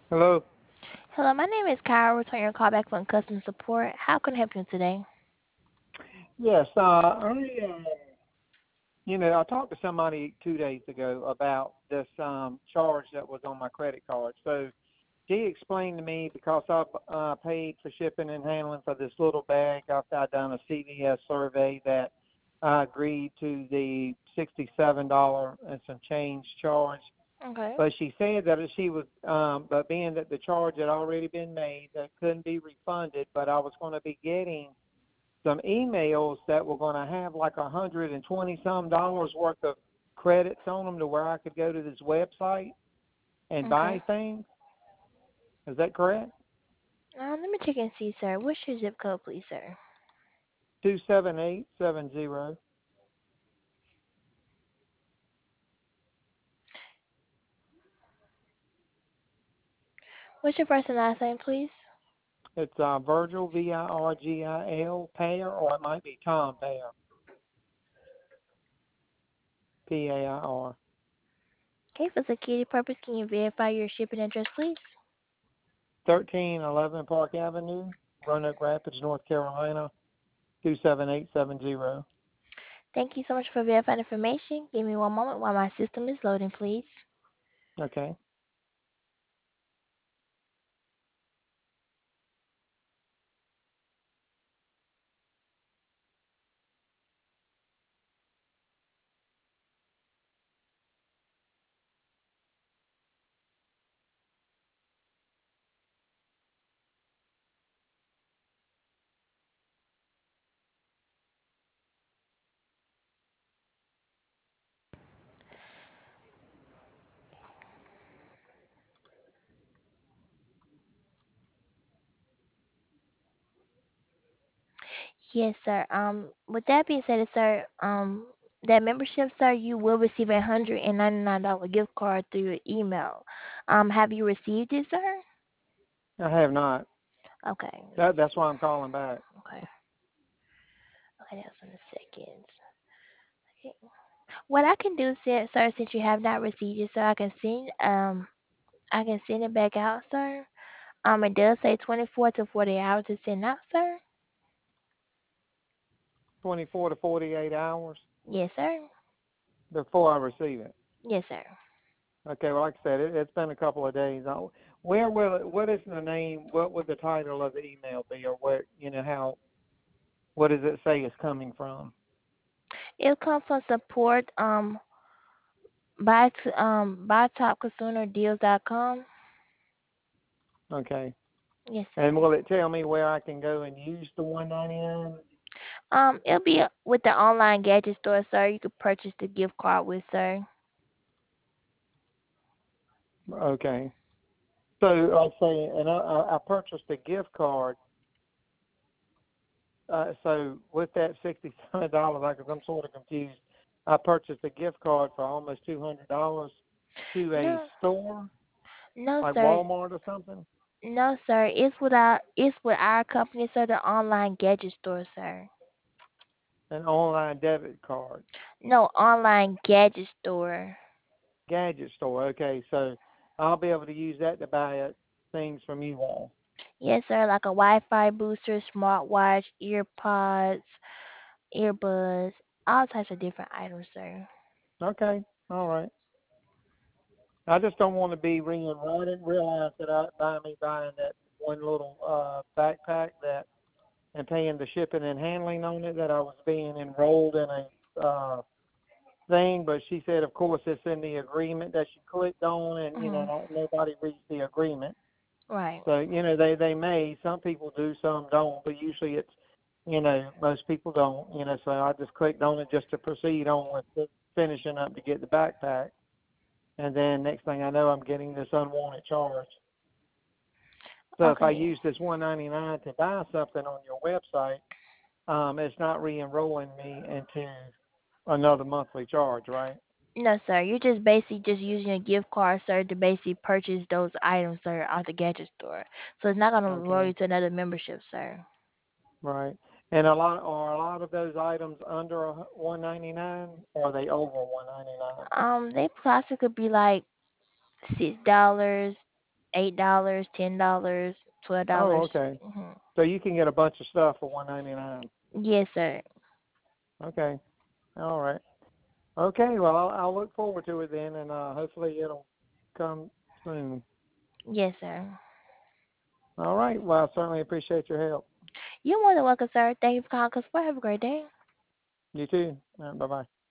Hello. Hello, my name is Kyle. Returning your call back from customer support. How can I help you today? Yes, I talked to somebody 2 days ago about this charge that was on my credit card. So she explained to me because I paid for shipping and handling for this little bag after I done a CVS survey that I agreed to the $67 and some change charge. Okay. But she said that but being that the charge had already been made, that couldn't be refunded. But I was going to be getting some emails that were going to have like 120 some dollars worth of credits on them to where I could go to this website and Okay. buy things. Is that correct? Let me check and see, sir. What's your zip code, please, sir? 27870. What's your first and last name, please? It's Virgil, Virgil Payer, or it might be Tom Payer, Pair. Okay, for security purpose, can you verify your shipping address, please? 1311 Park Avenue, Roanoke Rapids, North Carolina, 27870. Thank you so much for verifying information. Give me one moment while my system is loading, please. Okay. Yes, sir. With that being said, sir, that membership, sir, you will receive $199 gift card through your email. Have you received it, sir? I have not. Okay. That's why I'm calling back. Okay. Okay, that's in a second. Okay. What I can do, sir, since you have not received it, sir, I can send it back out, sir. It does say 24 to 40 hours to send out, sir. 24 to 48 hours Yes, sir. before I receive it. Yes, sir. Okay, well, like I said, it's been a couple of days. Where will it, what is the name, what would the title of the email be, or what does it say it's coming from? It'll come from support by topconsumerdeals.com. Okay. Yes, And sir. will it tell me where I can go and use the 199? It'll be with the online gadget store, sir. You could purchase the gift card with, sir. Okay. So like I say, and I purchased a gift card. So with that $67, I'm sort of confused. I purchased a gift card for almost $200 to a No, store no, like sir. Walmart or something. No, sir. It's with our company, sir. The online gadget store, sir. An online debit card. No, online gadget store. Gadget store. Okay, so I'll be able to use that to buy things from you all. Yes, sir. Like a Wi-Fi booster, smartwatch, earpods, earbuds, all types of different items, sir. Okay, all right. I just don't want to be ringing. I didn't realize that by me buying that one little backpack that and paying the shipping and handling on it that I was being enrolled in a thing. But she said, of course, it's in the agreement that she clicked on, and Mhm. nobody reached the agreement. Right. So they may, some people do, some don't, but usually it's most people don't. So I just clicked on it just to proceed on with finishing up to get the backpack, and then next thing I know, I'm getting this unwanted charge. So if I Okay. use this 199 to buy something on your website, it's not re-enrolling me into another monthly charge, right? No, sir. You're just basically just using a gift card, sir, to basically purchase those items, sir, at the gadget store. So it's not gonna enroll Okay, you to another membership, sir. right. And a lot of those items under 199, or are they over 199? They possibly could be like $6, $8, $10, Oh, $12. okay. Hmm. So you can get a bunch of stuff for 199. Yes, sir. Okay. All right. Okay. Well, I'll look forward to it then, and hopefully it'll come soon. Yes, sir. All right. Well, I certainly appreciate your help. You're more than welcome, sir. Thank you for calling. Cause have a great day. You too. Bye bye.